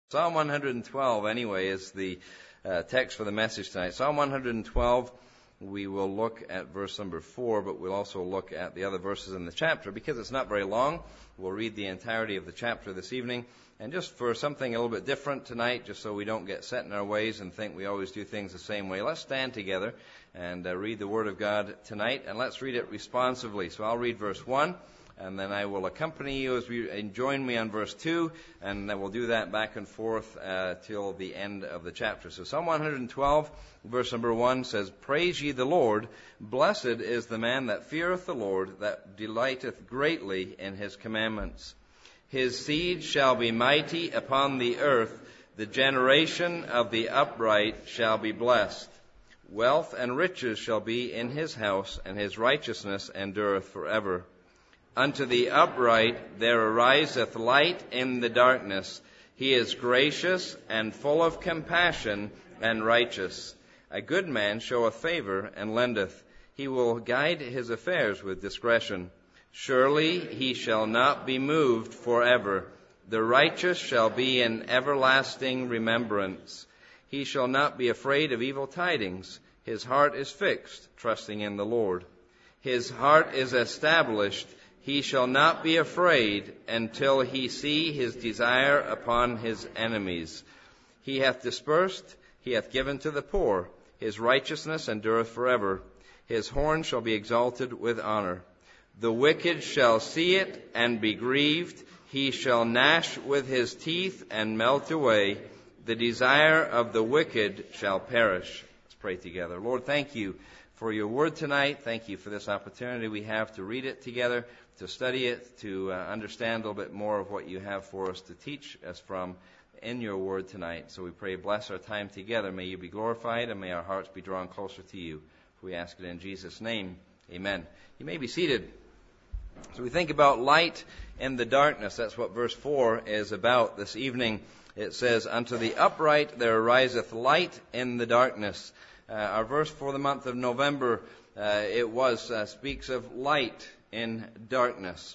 Psalm 112, anyway, is the text for the message tonight. Psalm 112, we will look at verse number 4, but we'll also look at the other verses in the chapter. Because it's not very long, we'll read the entirety of the chapter this evening. And just for something a little bit different tonight, just so we don't get set in our ways and think we always do things the same way, let's stand together and read the Word of God tonight. And let's read it responsively. So I'll read verse 1. And then I will accompany you as we join me on verse 2, and then we'll do that back and forth till the end of the chapter. So Psalm 112, verse number 1 says, Praise ye the Lord, blessed is the man that feareth the Lord, that delighteth greatly in his commandments. His seed shall be mighty upon the earth, the generation of the upright shall be blessed. Wealth and riches shall be in his house, and his righteousness endureth forever. Unto the upright there ariseth light in the darkness. He is gracious and full of compassion and righteous. A good man showeth favor and lendeth. He will guide his affairs with discretion. Surely he shall not be moved forever. The righteous shall be in everlasting remembrance. He shall not be afraid of evil tidings. His heart is fixed, trusting in the Lord. His heart is established. He shall not be afraid until he see his desire upon his enemies. He hath dispersed, he hath given to the poor. His righteousness endureth forever. His horn shall be exalted with honor. The wicked shall see it and be grieved. He shall gnash with his teeth and melt away. The desire of the wicked shall perish. Let's pray together. Lord, thank you for your word tonight. Thank you for this opportunity we have to read it together, to study it, to understand a little bit more of what you have for us to teach us from in your word tonight. So we pray, bless our time together. May you be glorified and may our hearts be drawn closer to you. We ask it in Jesus' name. Amen. You may be seated. So we think about light in the darkness. That's what verse 4 is about this evening. It says, Unto the upright there ariseth light in the darkness. Our verse for the month of November, speaks of light in darkness.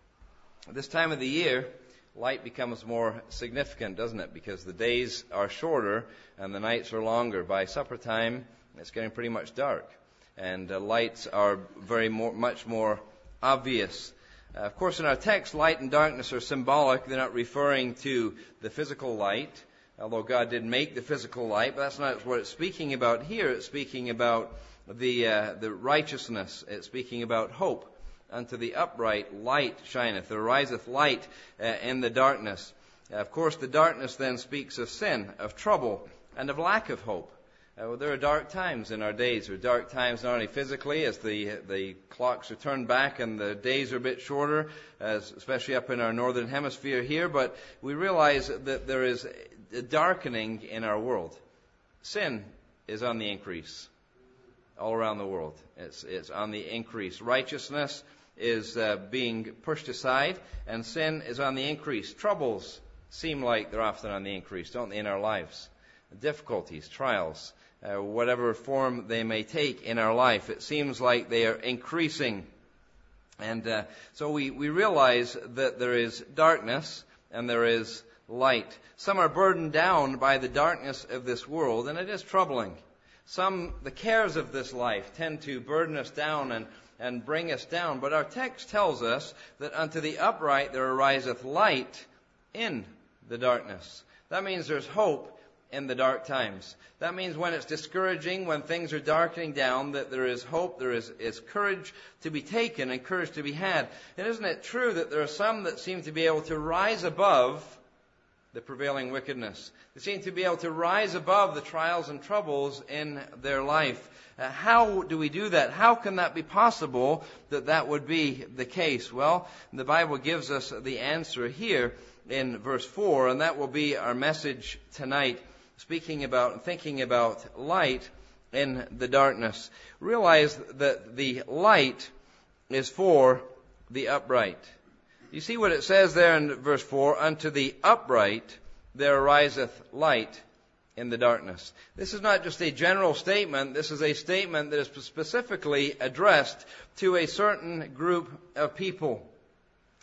At this time of the year, light becomes more significant, doesn't it? Because the days are shorter and the nights are longer. By supper time, it's getting pretty much dark. And lights are much more obvious. Of course, in our text, light and darkness are symbolic. They're not referring to the physical light, although God did make the physical light. But that's not what it's speaking about here. It's speaking about the righteousness. It's speaking about hope. Unto the upright light shineth. There ariseth light in the darkness. Of course, the darkness then speaks of sin, of trouble, and of lack of hope. There are dark times in our days. There are dark times not only physically as the clocks are turned back and the days are a bit shorter, especially up in our northern hemisphere here, but we realize that there is a darkening in our world. Sin is on the increase all around the world. It's on the increase. Righteousness is being pushed aside, and sin is on the increase. Troubles seem like they're often on the increase, don't they, in our lives? Difficulties, trials, whatever form they may take in our life, it seems like they are increasing. And so we realize that there is darkness and there is light. Some are burdened down by the darkness of this world, and it is troubling. The cares of this life tend to burden us down and bring us down. But our text tells us that unto the upright there ariseth light in the darkness. That means there's hope in the dark times. That means when it's discouraging, when things are darkening down, that there is hope, there is courage to be taken and courage to be had. And isn't it true that there are some that seem to be able to rise above the prevailing wickedness? They seem to be able to rise above the trials and troubles in their life. How do we do that? How can that be possible that would be the case? Well, the Bible gives us the answer here in verse 4, and that will be our message tonight, thinking about light in the darkness. Realize that the light is for the upright. You see what it says there in verse 4, Unto the upright there ariseth light in the darkness. This is not just a general statement. This is a statement that is specifically addressed to a certain group of people.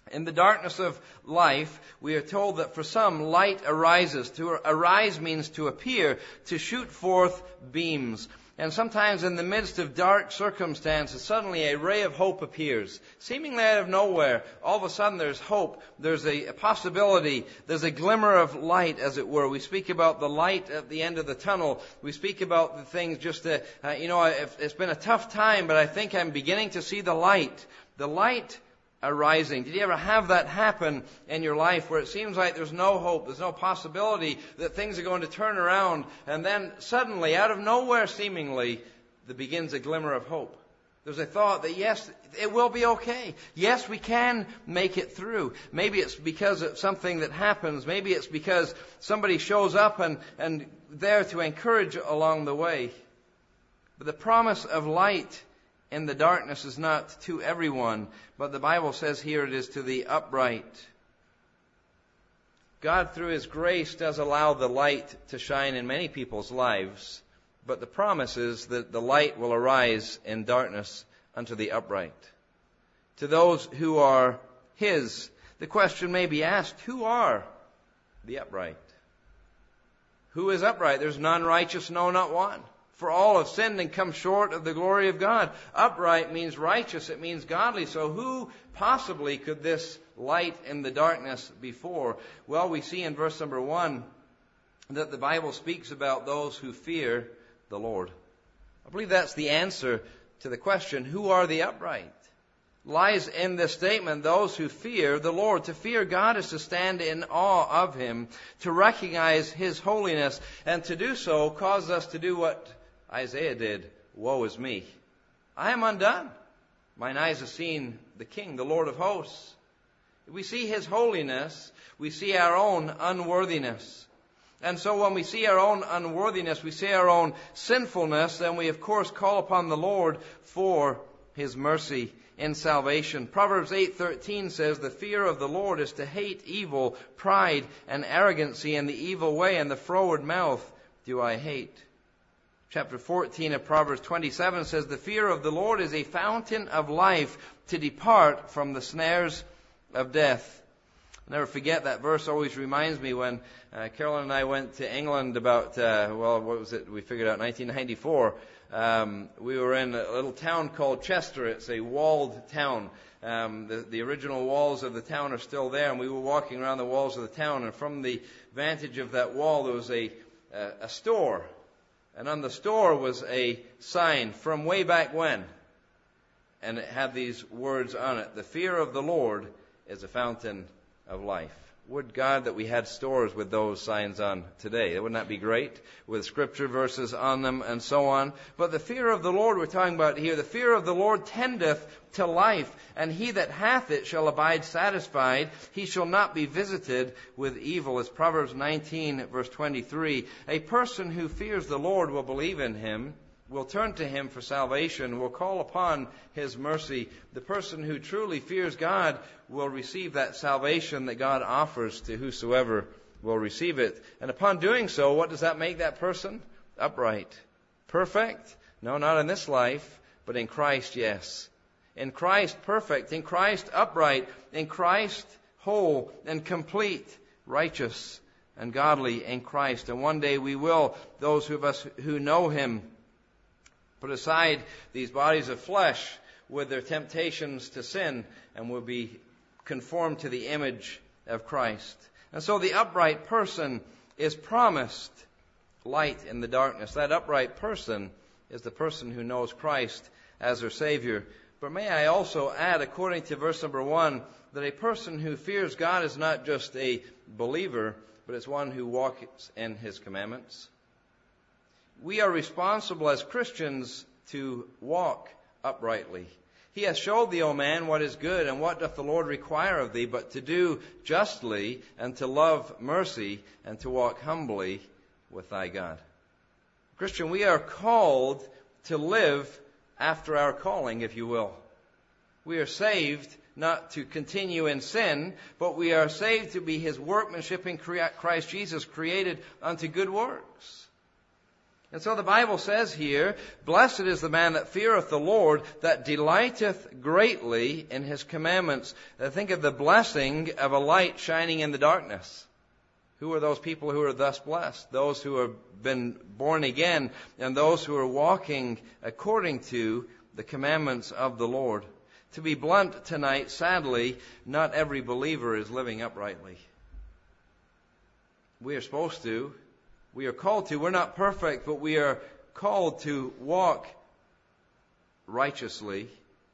In the darkness of life, we are told that for some, light arises. To arise means to appear, to shoot forth beams. And sometimes in the midst of dark circumstances, suddenly a ray of hope appears. Seemingly out of nowhere, all of a sudden there's hope. There's a possibility. There's a glimmer of light, as it were. We speak about the light at the end of the tunnel. We speak about the things just it's been a tough time, but I think I'm beginning to see the light. The light arising. Did you ever have that happen in your life where it seems like there's no hope, there's no possibility that things are going to turn around, and then suddenly, out of nowhere seemingly, there begins a glimmer of hope? There's a thought that yes, it will be okay. Yes, we can make it through. Maybe it's because of something that happens. Maybe it's because somebody shows up and there to encourage along the way. But the promise of light in the darkness is not to everyone, but the Bible says here it is to the upright. God, through His grace, does allow the light to shine in many people's lives, but the promise is that the light will arise in darkness unto the upright. To those who are His, the question may be asked, who are the upright? Who is upright? There's none righteous, no, not one. For all have sinned and come short of the glory of God. Upright means righteous. It means godly. So who possibly could this light in the darkness be for? Well, we see in verse number 1 that the Bible speaks about those who fear the Lord. I believe that's the answer to the question, who are the upright? Lies in this statement, those who fear the Lord. To fear God is to stand in awe of Him, to recognize His holiness, and to do so causes us to do what Isaiah did. Woe is me. I am undone. Mine eyes have seen the King, the Lord of hosts. We see His holiness. We see our own unworthiness. And so when we see our own unworthiness, we see our own sinfulness, then we of course call upon the Lord for His mercy in salvation. Proverbs 8:13 says, the fear of the Lord is to hate evil, pride, and arrogancy, and the evil way, and the froward mouth do I hate. Chapter 14 of Proverbs 27 says, the fear of the Lord is a fountain of life, to depart from the snares of death. I'll never forget that verse. Always reminds me when Carolyn and I went to England about, we figured out 1994. We were in a little town called Chester. It's a walled town. The original walls of the town are still there, and we were walking around the walls of the town, and from the vantage of that wall there was a store. And on the store was a sign from way back when. And it had these words on it. The fear of the Lord is a fountain of life. Would God that we had stores with those signs on today. Wouldn't that be great? With scripture verses on them and so on. But the fear of the Lord we're talking about here. The fear of the Lord tendeth to life. And he that hath it shall abide satisfied. He shall not be visited with evil. As Proverbs 19 verse 23. A person who fears the Lord will believe in Him, will turn to Him for salvation, will call upon His mercy. The person who truly fears God will receive that salvation that God offers to whosoever will receive it. And upon doing so, what does that make that person? Upright. Perfect? No, not in this life, but in Christ, yes. In Christ, perfect. In Christ, upright. In Christ, whole and complete, righteous and godly in Christ. And one day we will, those of us who know Him, put aside these bodies of flesh with their temptations to sin, and will be conformed to the image of Christ. And so the upright person is promised light in the darkness. That upright person is the person who knows Christ as their Savior. But may I also add, according to verse number 1, that a person who fears God is not just a believer, but it's one who walks in His commandments. We are responsible as Christians to walk uprightly. He hath showed thee, O man, what is good, and what doth the Lord require of thee, but to do justly, and to love mercy, and to walk humbly with thy God. Christian, we are called to live after our calling, if you will. We are saved not to continue in sin, but we are saved to be His workmanship in Christ Jesus, created unto good works. And so the Bible says here, blessed is the man that feareth the Lord, that delighteth greatly in his commandments. Think of the blessing of a light shining in the darkness. Who are those people who are thus blessed? Those who have been born again and those who are walking according to the commandments of the Lord. To be blunt tonight, sadly, not every believer is living uprightly. We are supposed to. We are called to. We're not perfect, but we are called to walk righteously.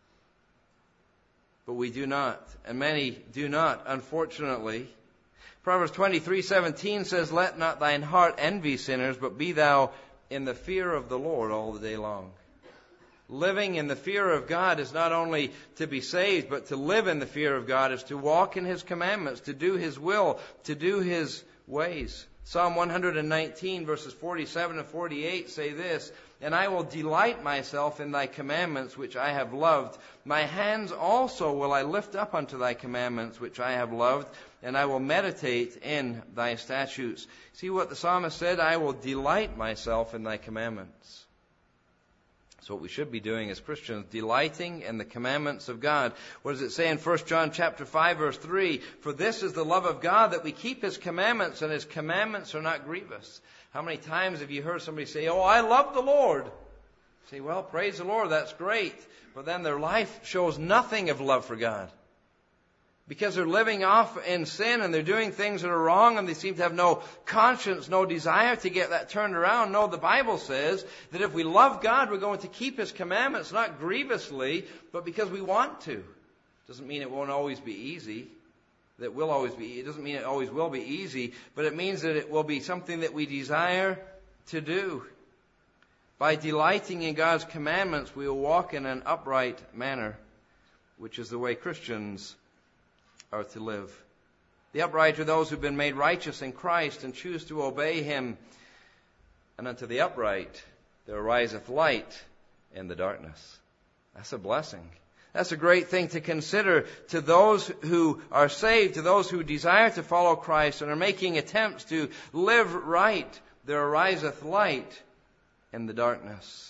But we do not. And many do not, unfortunately. Proverbs 23:17 says, let not thine heart envy sinners, but be thou in the fear of the Lord all the day long. Living in the fear of God is not only to be saved, but to live in the fear of God is to walk in His commandments, to do His will, to do His ways. Psalm 119 verses 47 and 48 say this, and I will delight myself in thy commandments which I have loved. My hands also will I lift up unto thy commandments which I have loved, and I will meditate in thy statutes. See what the psalmist said? I will delight myself in thy commandments. That's what we should be doing as Christians, delighting in the commandments of God. What does it say in 1 John chapter 5 verse 3? For this is the love of God, that we keep His commandments, and His commandments are not grievous. How many times have you heard somebody say, oh, I love the Lord? Say, well, praise the Lord, that's great. But then their life shows nothing of love for God. Because they're living off in sin and they're doing things that are wrong and they seem to have no conscience, no desire to get that turned around. No, the Bible says that if we love God, we're going to keep His commandments, not grievously, but because we want to. Doesn't mean it won't always be easy. It doesn't mean it always will be easy, but it means that it will be something that we desire to do. By delighting in God's commandments, we will walk in an upright manner, which is the way Christians are to live. The upright are those who've been made righteous in Christ and choose to obey Him. And unto the upright there ariseth light in the darkness. That's a blessing. That's a great thing to consider to those who are saved, to those who desire to follow Christ and are making attempts to live right. There ariseth light in the darkness.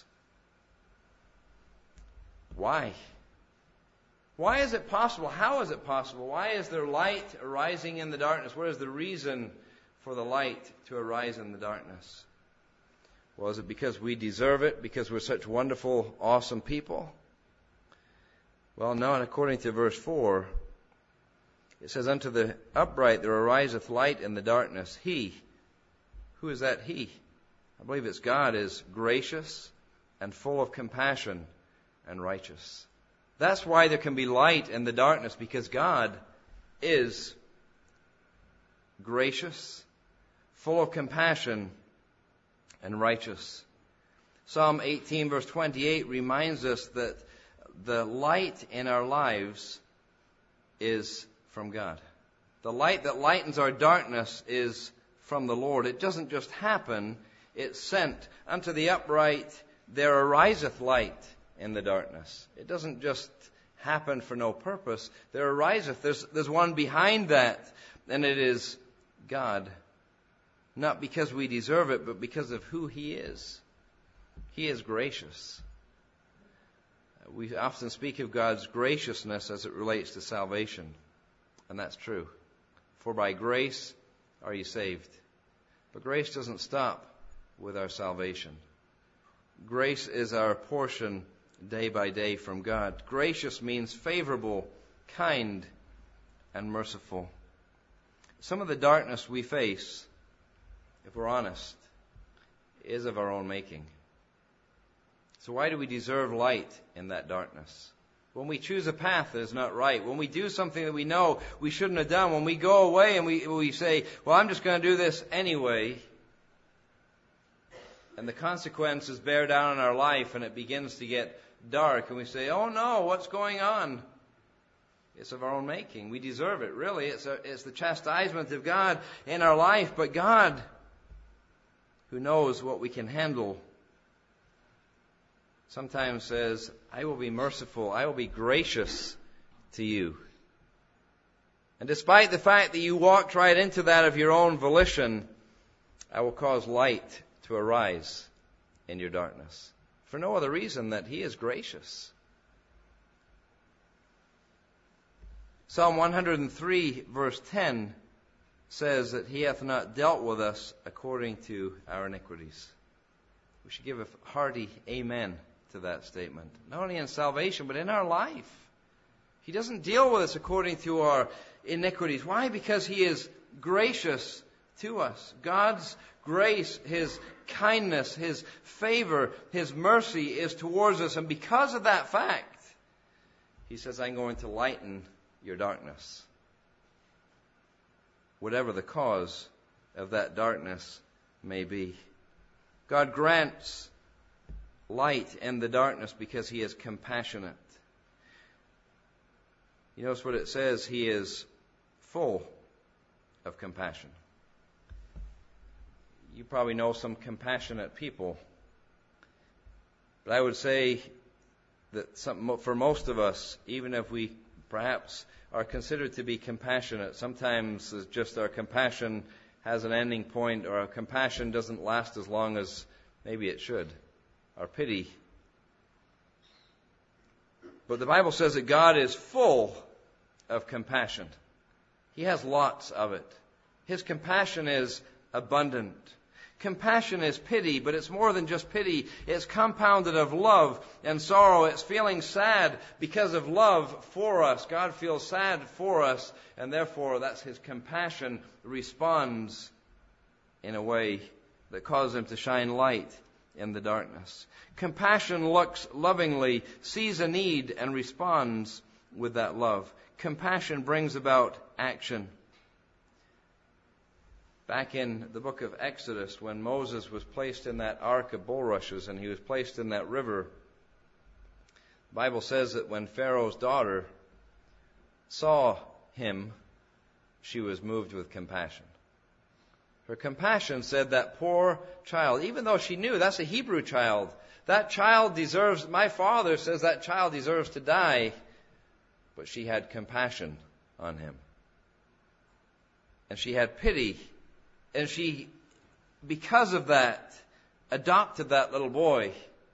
Why? Why is it possible? How is it possible? Why is there light arising in the darkness? What is the reason for the light to arise in the darkness? Well, is it because we deserve it? Because we're such wonderful, awesome people? Well, no, and according to verse 4, it says, unto the upright there ariseth light in the darkness. He, who is that He? I believe it's God, is gracious and full of compassion and righteous. That's why there can be light in the darkness, because God is gracious, full of compassion, and righteous. Psalm 18 verse 28 reminds us that the light in our lives is from God. The light that lightens our darkness is from the Lord. It doesn't just happen, it's sent. Unto the upright there ariseth light in the darkness. It doesn't just happen for no purpose. There ariseth. There's one behind that, and it is God. Not because we deserve it, but because of who He is. He is gracious. We often speak of God's graciousness as it relates to salvation, and that's true. For by grace are you saved. But grace doesn't stop with our salvation. Grace is our portion day by day from God. Gracious means favorable, kind, and merciful. Some of the darkness we face, if we're honest, is of our own making. So why do we deserve light in that darkness? When we choose a path that is not right, when we do something that we know we shouldn't have done, when we go away and we say, well, I'm just going to do this anyway, and the consequences bear down on our life and it begins to get dark, and we say, oh no, what's going on? It's of our own making. We deserve it, really. It's the chastisement of God in our life, but God, who knows what we can handle, sometimes says, I will be merciful, I will be gracious to you. And despite the fact that you walked right into that of your own volition, I will cause light to arise in your darkness. For no other reason that He is gracious. Psalm 103 verse 10 says that He hath not dealt with us according to our iniquities. We should give a hearty amen to that statement. Not only in salvation, but in our life. He doesn't deal with us according to our iniquities. Why? Because He is gracious to us. God's grace, His kindness, His favor, His mercy is towards us. And because of that fact, He says, I'm going to lighten your darkness. Whatever the cause of that darkness may be. God grants light in the darkness because He is compassionate. You notice what it says? He is full of compassion. You probably know some compassionate people. But I would say that for most of us, even if we perhaps are considered to be compassionate, sometimes it's just our compassion has an ending point, or our compassion doesn't last as long as maybe it should. Our pity. But the Bible says that God is full of compassion. He has lots of it. His compassion is abundant. Compassion is pity, but it's more than just pity. It's compounded of love and sorrow. It's feeling sad because of love for us. God feels sad for us, and therefore that's His compassion responds in a way that causes Him to shine light in the darkness. Compassion looks lovingly, sees a need, and responds with that love. Compassion brings about action. Back in the book of Exodus, when Moses was placed in that ark of bulrushes and he was placed in that river, the Bible says that when Pharaoh's daughter saw him, she was moved with compassion. Her compassion said, that poor child, even though she knew that's a Hebrew child, that child deserves, my father says that child deserves to die, but she had compassion on him. And she had pity. And she, because of that, adopted that little boy,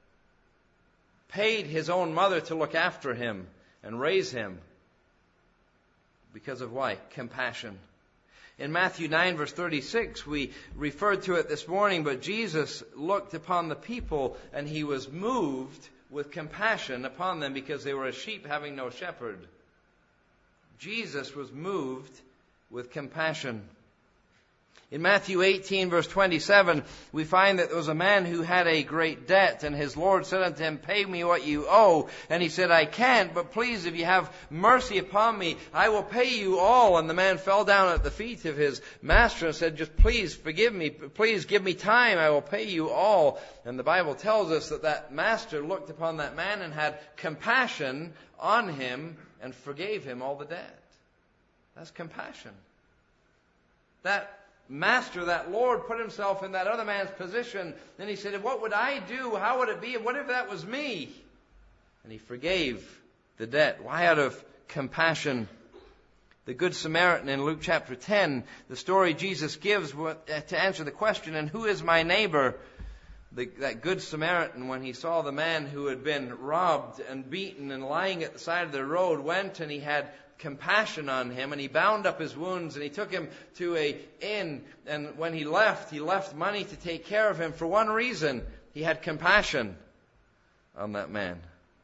paid his own mother to look after him and raise him. Because of why? Compassion. In Matthew 9 verse 36, we referred to it this morning, but Jesus looked upon the people and He was moved with compassion upon them because they were as sheep having no shepherd. Jesus was moved with compassion. In Matthew 18 verse 27, we find that there was a man who had a great debt, and his Lord said unto him, pay me what you owe. And he said, I can't, but please, if you have mercy upon me, I will pay you all. And the man fell down at the feet of his master and said, just please forgive me, please give me time, I will pay you all. And the Bible tells us that that master looked upon that man and had compassion on him and forgave him all the debt. That's compassion. That master, that Lord, put himself in that other man's position. Then he said, what would I do? How would it be? What if that was me? And He forgave the debt. Why? Out of compassion. The Good Samaritan in Luke chapter 10, the story Jesus gives to answer the question, and who is my neighbor? That Good Samaritan, when he saw the man who had been robbed and beaten and lying at the side of the road, went and he had compassion on him, and he bound up his wounds, and he took him to an inn, and when he left money to take care of him for one reason: he had compassion on that man.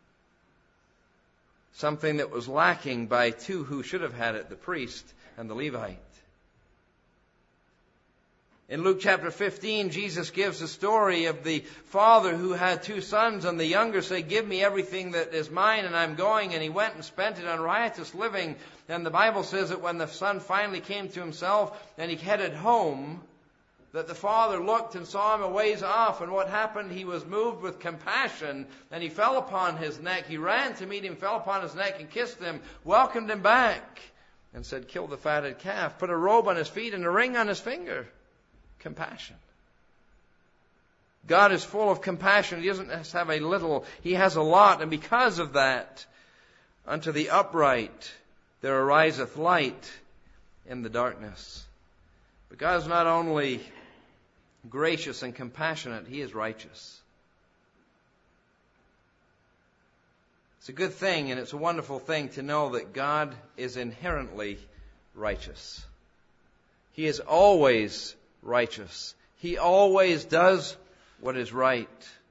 Something that was lacking by two who should have had it, the priest and the Levite. In Luke chapter 15, Jesus gives the story of the father who had two sons, and the younger said, give me everything that is mine, and I'm going. And he went and spent it on riotous living. And the Bible says that when the son finally came to himself and he headed home, that the father looked and saw him a ways off. And what happened? He was moved with compassion, and he fell upon his neck. He ran to meet him, fell upon his neck and kissed him, welcomed him back, and said, kill the fatted calf, put a robe on his feet and a ring on his finger. Compassion. God is full of compassion. He doesn't just have a little, He has a lot. And because of that, unto the upright there ariseth light in the darkness. But God is not only gracious and compassionate, He is righteous. It's a good thing and it's a wonderful thing to know that God is inherently righteous. He is always righteous. He always does what is right.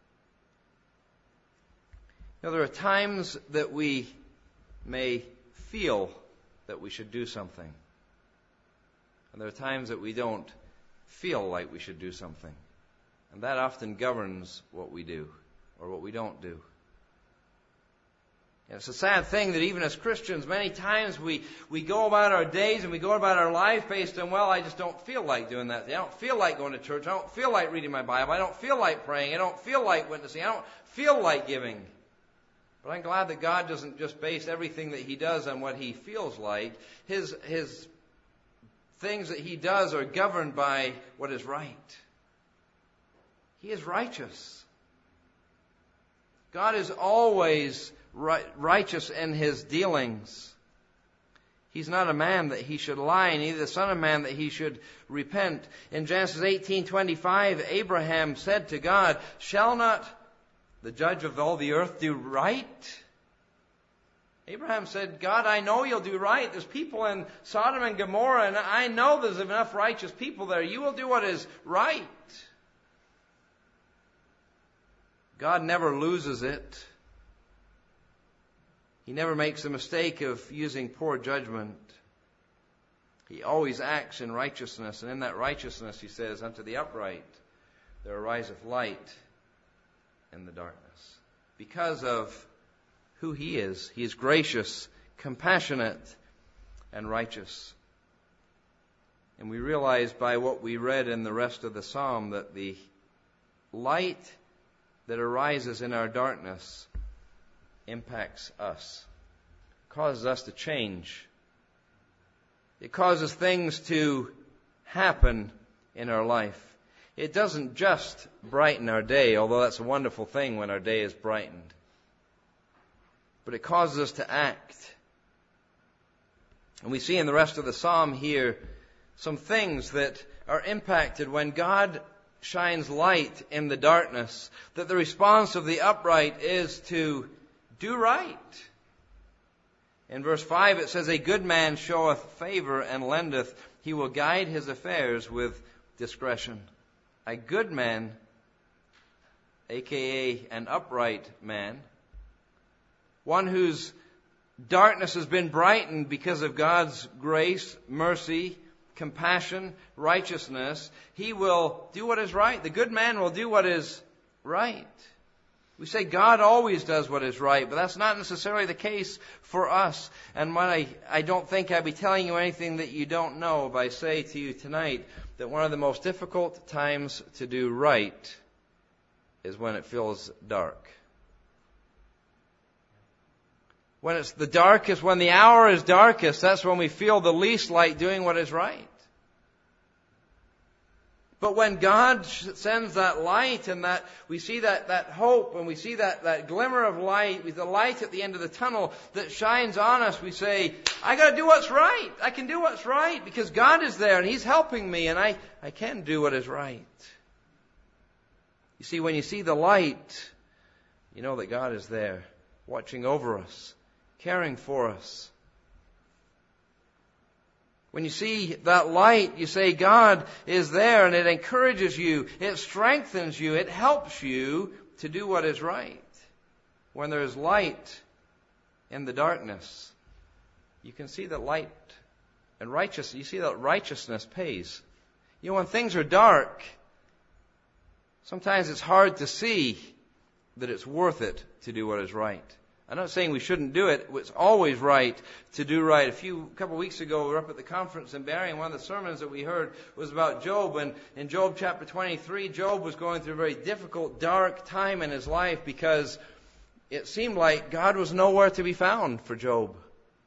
Now, there are times that we may feel that we should do something. And there are times that we don't feel like we should do something. And that often governs what we do or what we don't do. And it's a sad thing that even as Christians, many times we go about our days and we go about our life based on, well, I just don't feel like doing that. I don't feel like going to church. I don't feel like reading my Bible. I don't feel like praying. I don't feel like witnessing. I don't feel like giving. But I'm glad that God doesn't just base everything that He does on what He feels like. His things that He does are governed by what is right. He is righteous. God is always righteous in His dealings. He's not a man that He should lie, neither the Son of Man that He should repent. In Genesis 18:25, Abraham said to God, "Shall not the judge of all the earth do right?" Abraham said, "God, I know You'll do right. There's people in Sodom and Gomorrah, and I know there's enough righteous people there. You will do what is right." God never loses it. He never makes the mistake of using poor judgment. He always acts in righteousness, and in that righteousness, He says, unto the upright there ariseth light in the darkness. Because of who He is gracious, compassionate, and righteous. And we realize by what we read in the rest of the psalm that the light that arises in our darkness impacts us, causes us to change. It causes things to happen in our life. It doesn't just brighten our day, although that's a wonderful thing when our day is brightened. But it causes us to act. And we see in the rest of the psalm here some things that are impacted when God shines light in the darkness, that the response of the upright is to do right. In verse 5 it says, "A good man showeth favor and lendeth. He will guide his affairs with discretion." A good man, aka an upright man, one whose darkness has been brightened because of God's grace, mercy, compassion, righteousness, he will do what is right. The good man will do what is right. We say God always does what is right, but that's not necessarily the case for us. And when I don't think I'd be telling you anything that you don't know if I say to you tonight that one of the most difficult times to do right is when it feels dark. When it's the darkest, when the hour is darkest, that's when we feel the least like doing what is right. But when God sends that light and that we see that hope and we see that glimmer of light, with the light at the end of the tunnel that shines on us, we say, I got to do what's right. I can do what's right because God is there and He's helping me and I can do what is right. You see, when you see the light, you know that God is there, watching over us, caring for us. When you see that light, you say God is there and it encourages you, it strengthens you, it helps you to do what is right. When there is light in the darkness, you can see that light and righteousness, you see that righteousness pays. You know, when things are dark, sometimes it's hard to see that it's worth it to do what is right. I'm not saying we shouldn't do it. It's always right to do right. A couple of weeks ago, we were up at the conference in Barrie, and one of the sermons that we heard was about Job. And in Job chapter 23, Job was going through a very difficult, dark time in his life because it seemed like God was nowhere to be found for Job.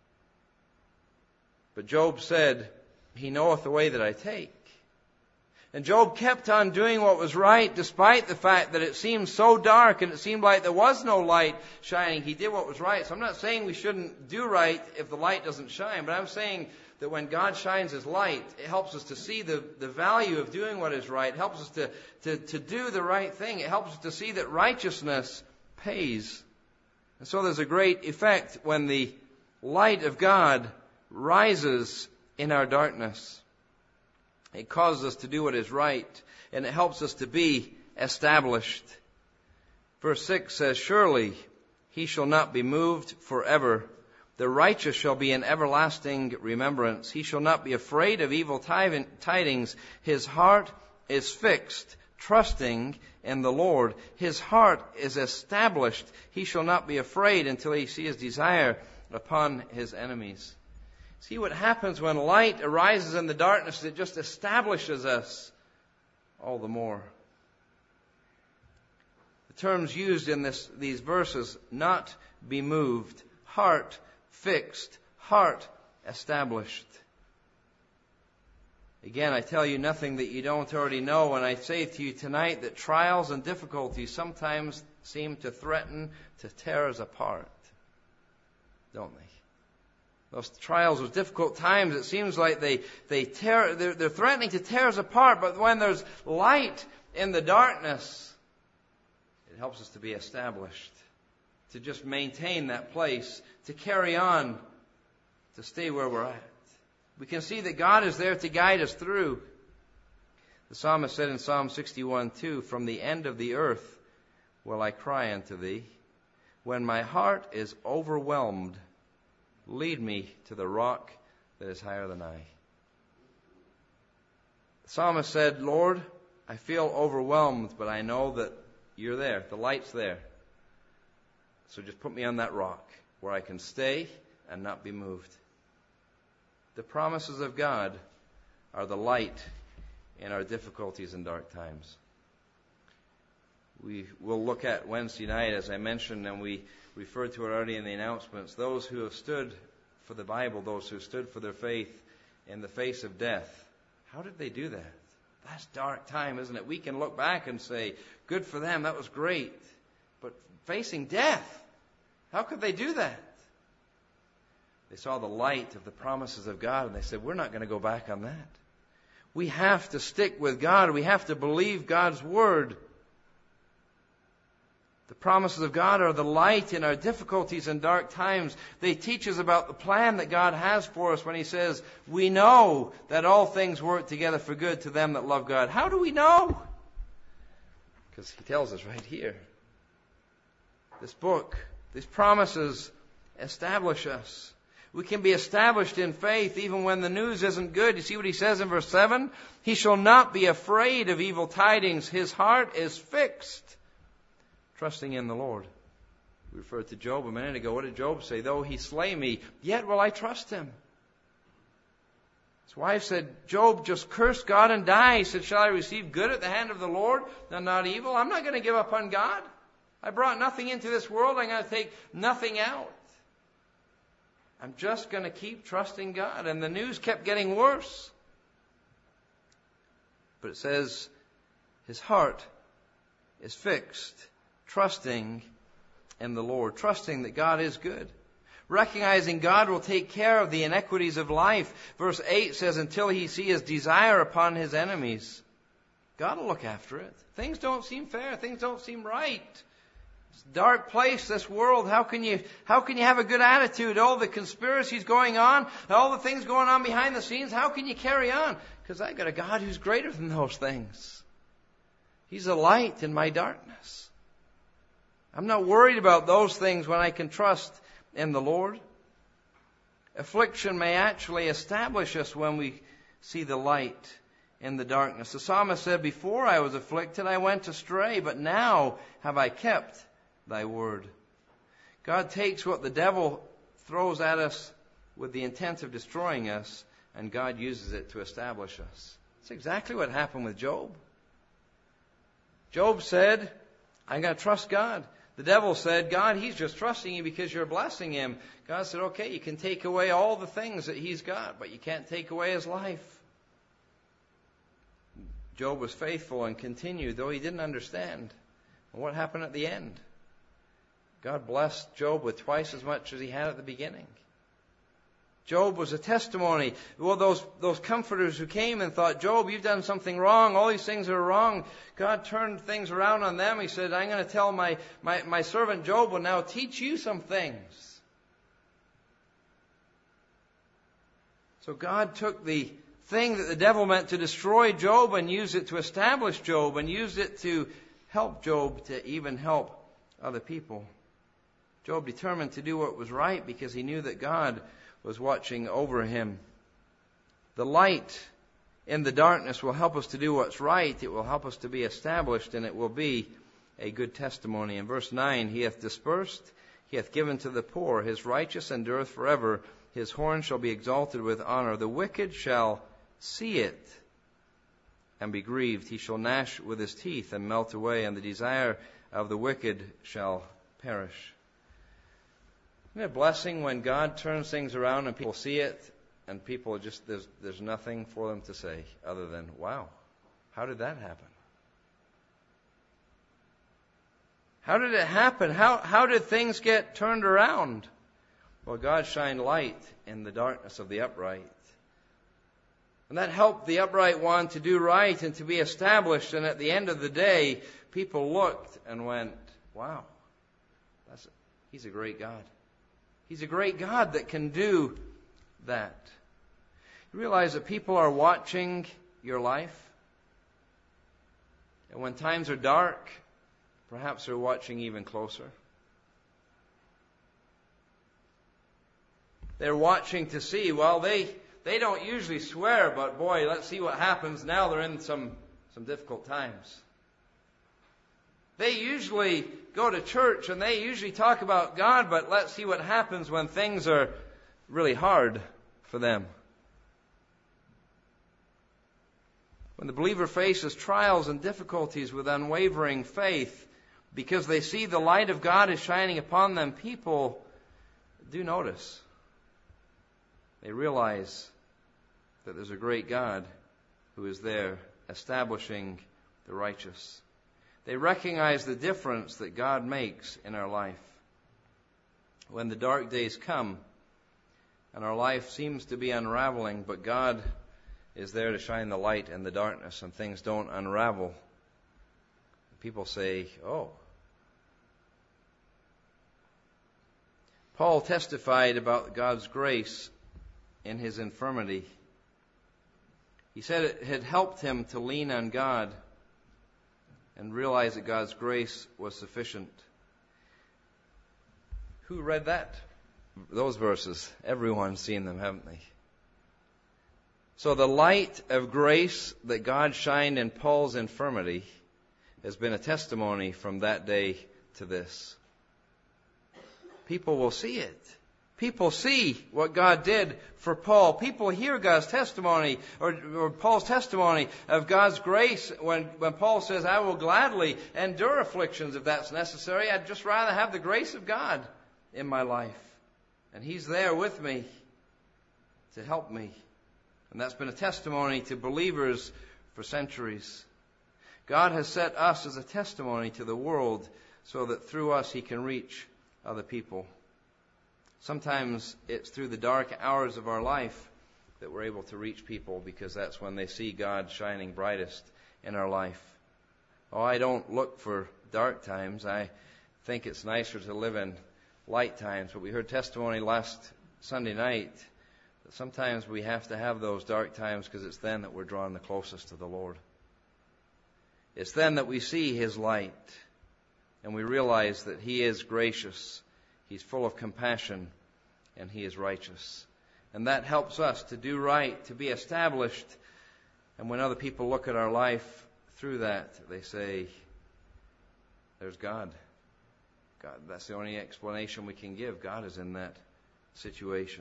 But Job said, He knoweth the way that I take. And Job kept on doing what was right despite the fact that it seemed so dark and it seemed like there was no light shining. He did what was right. So I'm not saying we shouldn't do right if the light doesn't shine, but I'm saying that when God shines His light, it helps us to see the value of doing what is right. It helps us to do the right thing. It helps us to see that righteousness pays. And so there's a great effect when the light of God rises in our darkness. It causes us to do what is right, and it helps us to be established. Verse 6 says, "Surely he shall not be moved forever. The righteous shall be in everlasting remembrance. He shall not be afraid of evil tidings. His heart is fixed, trusting in the Lord. His heart is established. He shall not be afraid until he see his desire upon his enemies." See what happens when light arises in the darkness? It just establishes us all the more. The terms used in these verses, not be moved, heart fixed, heart established. Again, I tell you nothing that you don't already know when I say to you tonight that trials and difficulties sometimes seem to threaten to tear us apart, don't they? Those trials, those difficult times, it seems like they're threatening to tear us apart, but when there's light in the darkness, it helps us to be established, to just maintain that place, to carry on, to stay where we're at. We can see that God is there to guide us through. The psalmist said in Psalm 61:2, "From the end of the earth will I cry unto thee. When my heart is overwhelmed, lead me to the rock that is higher than I." The psalmist said, "Lord, I feel overwhelmed, but I know that you're there. The light's there. So just put me on that rock where I can stay and not be moved." The promises of God are the light in our difficulties and dark times. We will look at Wednesday night, as I mentioned, and we referred to it already in the announcements, those who have stood for the Bible, those who stood for their faith in the face of death. How did they do that? That's dark time, isn't it? We can look back and say, good for them, that was great. But facing death, how could they do that? They saw the light of the promises of God and they said, we're not going to go back on that. We have to stick with God. We have to believe God's Word. The promises of God are the light in our difficulties and dark times. They teach us about the plan that God has for us when He says, we know that all things work together for good to them that love God. How do we know? Because He tells us right here. This book, these promises establish us. We can be established in faith even when the news isn't good. You see what He says in verse 7? He shall not be afraid of evil tidings. His heart is fixed, trusting in the Lord. We referred to Job a minute ago. What did Job say? Though he slay me, yet will I trust him. His wife said, Job, just curse God and die. He said, shall I receive good at the hand of the Lord and not evil? I'm not going to give up on God. I brought nothing into this world. I'm going to take nothing out. I'm just going to keep trusting God. And the news kept getting worse. But it says, his heart is fixed, trusting in the Lord, trusting that God is good, recognizing God will take care of the inequities of life. Verse 8 says, until he see his desire upon his enemies. God will look after it. Things don't seem fair. Things don't seem right. It's a dark place, this world. How can you have a good attitude? All the conspiracies going on, all the things going on behind the scenes. How can you carry on? Because I got a God who's greater than those things. He's a light in my darkness. I'm not worried about those things when I can trust in the Lord. Affliction may actually establish us when we see the light in the darkness. The psalmist said, before I was afflicted, I went astray, but now have I kept thy word. God takes what the devil throws at us with the intent of destroying us, and God uses it to establish us. That's exactly what happened with Job. Job said, I'm going to trust God. The devil said, God, he's just trusting you because you're blessing him. God said, okay, you can take away all the things that he's got, but you can't take away his life. Job was faithful and continued, though he didn't understand. And what happened at the end? God blessed Job with twice as much as he had at the beginning. Job was a testimony. Well, those comforters who came and thought, Job, you've done something wrong. All these things are wrong. God turned things around on them. He said, I'm going to tell my servant Job will now teach you some things. So God took the thing that the devil meant to destroy Job and used it to establish Job and used it to help Job to even help other people. Job determined to do what was right because he knew that God was watching over him. The light in the darkness will help us to do what's right. It will help us to be established, and it will be a good testimony. In verse 9, He hath dispersed, He hath given to the poor. His righteous endureth forever. His horn shall be exalted with honor. The wicked shall see it and be grieved. He shall gnash with his teeth and melt away, and the desire of the wicked shall perish. Isn't it a blessing when God turns things around and people see it and people just, there's nothing for them to say other than, wow, how did that happen? How did it happen? How did things get turned around? Well, God shined light in the darkness of the upright. And that helped the upright one to do right and to be established. And at the end of the day, people looked and went, wow, He's a great God. He's a great God that can do that. You realize that people are watching your life? And when times are dark, perhaps they're watching even closer. They're watching to see, well, they don't usually swear, but boy, let's see what happens now. They're in some difficult times. They usually go to church and they usually talk about God, but let's see what happens when things are really hard for them. When the believer faces trials and difficulties with unwavering faith, because they see the light of God is shining upon them, people do notice. They realize that there's a great God who is there establishing the righteous. They recognize the difference that God makes in our life. When the dark days come and our life seems to be unraveling, but God is there to shine the light in the darkness and things don't unravel, people say, oh. Paul testified about God's grace in his infirmity. He said it had helped him to lean on God and realize that God's grace was sufficient. Who read those verses? Everyone's seen them, haven't they? So the light of grace that God shined in Paul's infirmity has been a testimony from that day to this. People will see it. People see what God did for Paul. People hear God's testimony or Paul's testimony of God's grace when Paul says, I will gladly endure afflictions if that's necessary. I'd just rather have the grace of God in my life. And He's there with me to help me. And that's been a testimony to believers for centuries. God has set us as a testimony to the world so that through us He can reach other people. Sometimes it's through the dark hours of our life that we're able to reach people because that's when they see God shining brightest in our life. Oh, I don't look for dark times. I think it's nicer to live in light times. But we heard testimony last Sunday night that sometimes we have to have those dark times because it's then that we're drawn the closest to the Lord. It's then that we see His light and we realize that He is gracious. He's full of compassion, and He is righteous. And that helps us to do right, to be established. And when other people look at our life through that, they say, there's God. God, that's the only explanation we can give. God is in that situation.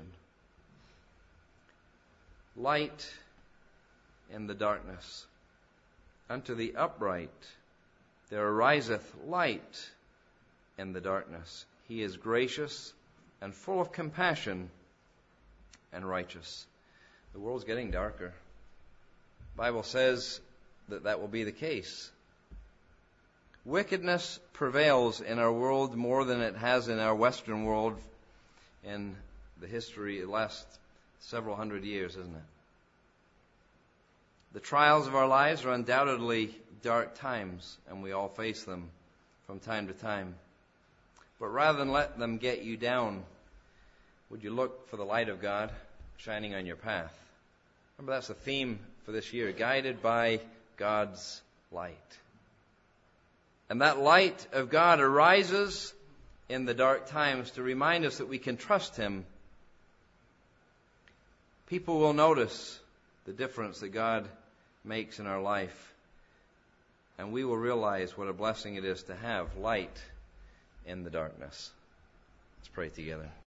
Light in the darkness. Unto the upright there ariseth light in the darkness. He is gracious and full of compassion and righteous. The world's getting darker. The Bible says that will be the case. Wickedness prevails in our world more than it has in our Western world in the history, the last several hundred years, isn't it? The trials of our lives are undoubtedly dark times, and we all face them from time to time. But rather than let them get you down, would you look for the light of God shining on your path? Remember, that's the theme for this year, guided by God's light. And that light of God arises in the dark times to remind us that we can trust Him. People will notice the difference that God makes in our life, and we will realize what a blessing it is to have light in the darkness. Let's pray together.